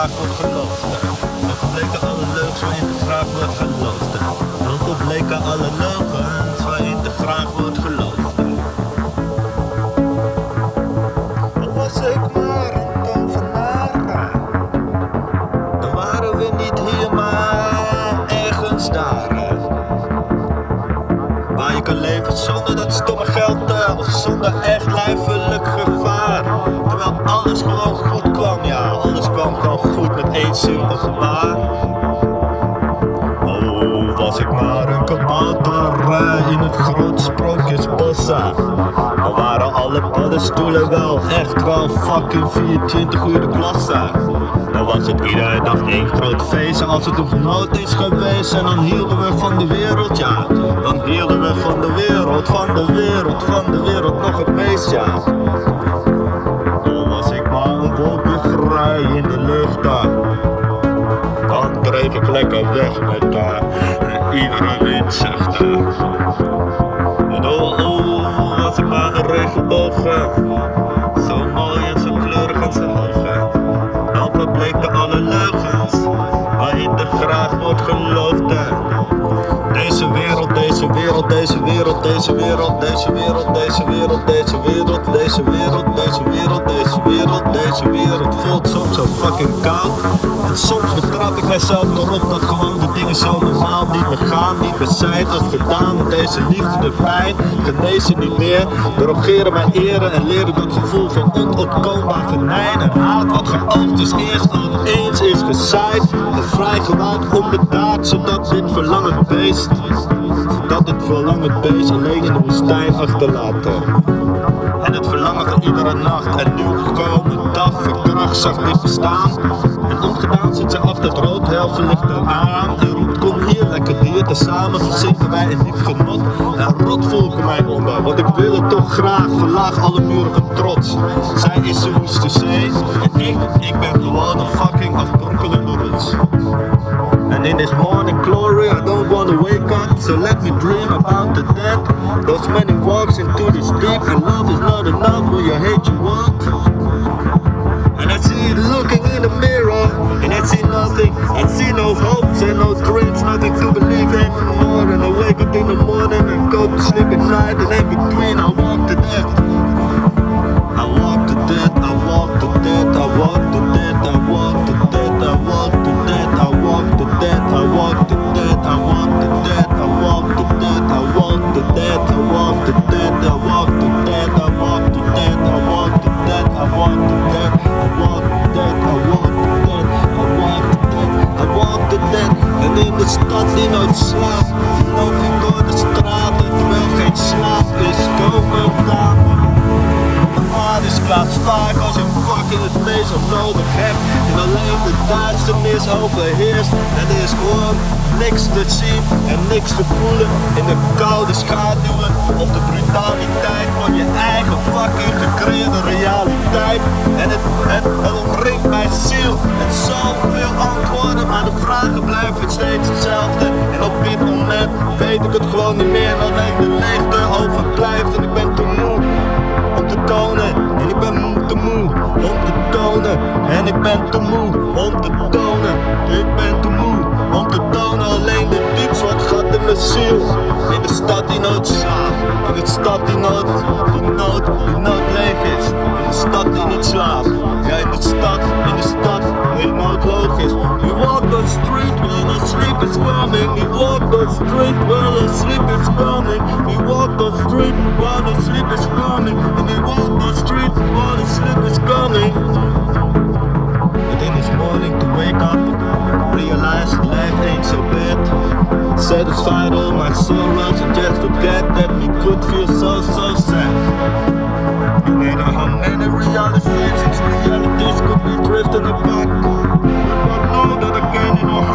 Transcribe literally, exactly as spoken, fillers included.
graag wordt geloofd. Dat bleken alle leugens waarin te graag wordt geloofd. Dat bleken alle leugens waarin te graag wordt geloofd. Al was ik maar een tovenaar, dan waren we niet hier maar ergens daar. Waar je kan leven zonder dat stomme geld of zonder echt lijfelijk gevaar. Terwijl alles gewoon goed kwam, ja, alles kwam gewoon goed met één simpel gebaar. Oh, was ik maar een kabouter in het groot sprookjesbossa. Dan waren alle paddenstoelen wel echt wel fucking vierentwintig uur de klasse. Dan was het iedere dag één groot feest als het nog nooit is geweest. En dan hielden we van de wereld, ja. Dan hielden we van de wereld, van de wereld, van de wereld nog het meest, ja. Dan was ik maar een wolkje vrij in de lucht daar. Dan dreef ik lekker weg met daar. En iedere wind zegt daar. En oh, oh, was ik maar een regenboog. Zo mooi en zo kleurig en zo hoog. Dan verbleken alle leugens waarin er graag wordt geloofd. Deze wereld, deze wereld, deze wereld, deze wereld, deze wereld, deze wereld, deze wereld, deze wereld, deze wereld, deze wereld, deze wereld voelt soms zo fucking koud. En soms betrap ik mijzelf erop dat gewoon de dingen zo normaal niet meer gaan, niet meer zijn als gedaan. Deze liefde, de pijn, genezen niet meer. Drogeren mijn eren en leren dat gevoel van onontkoombaar venijn. En haat wat geoogd is eerst al eens is gezaaid. En vrijgewaard onbedaard, zodat dit verlangen beest, zodat dit verlangen beest alleen in de woestijn achterlaten. En het verlangen van iedere nacht en nu gekomen dag verkracht zag dit bestaan. En ongedaan zit ze af dat rood helftverlicht eraan. En roept kom hier lekker dier, tezamen verzinken wij in diep genot. En rot voel ik mij onder, want ik wil het toch graag. Verlaag alle muren van trots. Zij is de woeste zee en ik, ik ben gewoon een fucking afbronkelende rots. And in this morning glory I don't wanna wake up, so let me dream about the dead. Those many walks into this deep, and love is not enough when you hate your walk. And I see you looking in the mirror, and I see nothing, I see no hopes and no dreams, nothing to believe in anymore. And I wake up in the morning and go to sleep at night, and in between I walk to death. I walk to death, I walk to death, I walk to death, I walk to death, I walk to death, I walk to death, I walk to death, I walk to death, I walk to death, I walk to death, I walk to death, I walk to death, I walk to death, I walk to death, I walk to death, I walk to death, I walk to death, I walk to death, I walk to death. En in de stad die nooit slaapt, loop ik door de straten terwijl geen slaap is komen gaan. Maar is plaats vaak als je fucking het meest onnodig hebt. En alleen de duisternis overheerst. En er is gewoon niks te zien en niks te voelen. In de koude schaduwen of de brutaliteit van je eigen fucking gecreëerde realiteit. En het, het, het omringt mijn ziel. En zoveel antwoorden, maar de vragen blijven steeds hetzelfde. En op dit moment weet ik het gewoon niet meer. En alleen de leegte overblijft en ik ben te moe om te tonen, en ik ben te moe om te tonen, en ik ben te moe om te tonen, ik ben te moe om te tonen, alleen de diepst wat gaat in mijn ziel, in de stad die nooit slaapt, in de stad die nooit, die nooit, die nooit leeg is, in de stad die niet slaapt, ja in de stad, in de stad die nooit hoog is. We walk the street while the sleep is coming, we walk the street while the sleep is coming, we walk the street while the sleep is coming. We walk the street while the sleep is coming. But in this morning to wake up, realize life ain't so bad. Satisfied all my sorrows and just forget that we could feel so, so sad. No matter how many realizations, realities could be drifting apart. But know that again in our